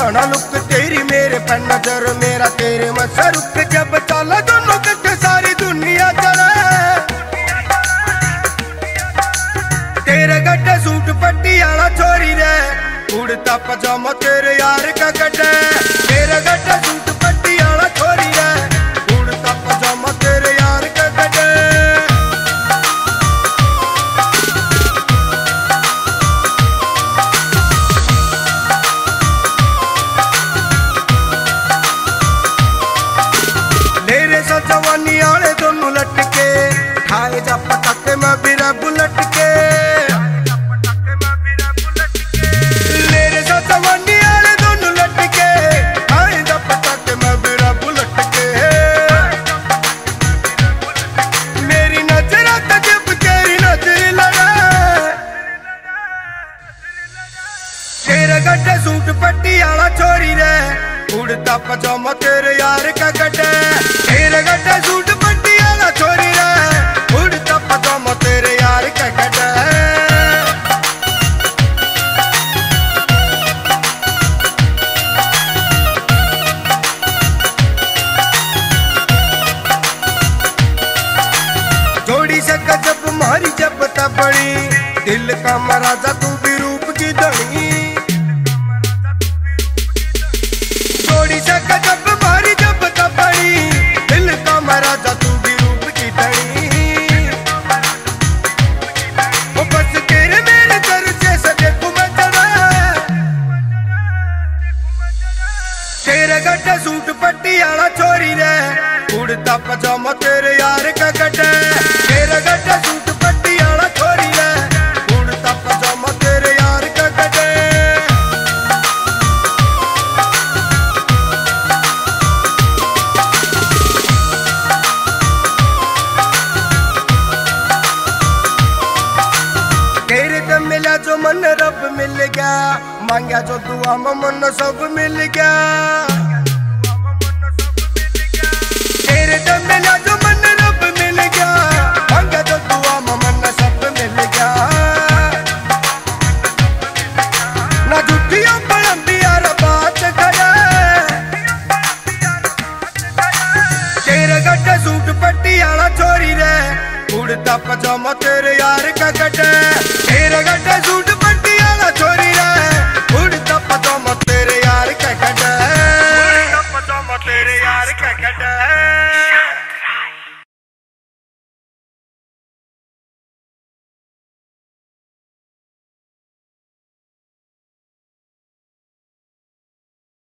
सोना लुक तेरी मेरे पे नजर मेरा तेरे में रुक जब चला दोनों कट्ठे सारी दुनिया चले तेरे गड्ढे सूट पट्टी आला छोरी रे उड़ता पजामा तेरे यार का गड्ढे तेरे गड्ढे सूट पट्टी आला छोरी रे उड़ता पजामा तेरे यार का गड्ढे जवानी आले दोनों लटके खाए जा पटाखे में बिरा बुलट के मेरे साथ जवानी आले दोनों लटके खाए जा पटाखे में बिरा बुलट के मेरी नजर जब तेरी नजर लड़ा तेरे गड्ढे सूट पट्टी आला छोरी रे उड़ता पजामा तेरे यार का गड्ढे तेरे गड्ढे सूट पट्टी आला छोरी रे उड़ता पजामा तेरे यार का गड्ढे जोड़ी से गजब मारी जब तबड़ी दिल का महाराजा तू भी रूप की धनी जोड़ी से गजब मारी जब तबड़ी दिल का महाराजा तू भी रूप की धनी वो बस तेरे मेरे घर से सजे मैं चढ़ा तेरे गड्ढे सूट पट्टी आला छोरी रे उड़ता पजामा तेरे यार का गड्ढे तेरे गड्ढे सूट पट्टी आला छोरी रे उड़ता पजामा तेरे यार का गड्ढे मिला जो मन रब मिल गया मांगा जो दुआ में मन सब मिल गया तेरे तो मिला जो मन रब मिल गया मांगा जो दुआ में मन सब मिल गया ना झूठियों पलंबी यार बात करे तेरे गड्ढे सूट पट्टी आला छोरी रे उड़ता पजामा तेरे यार का गड्ढे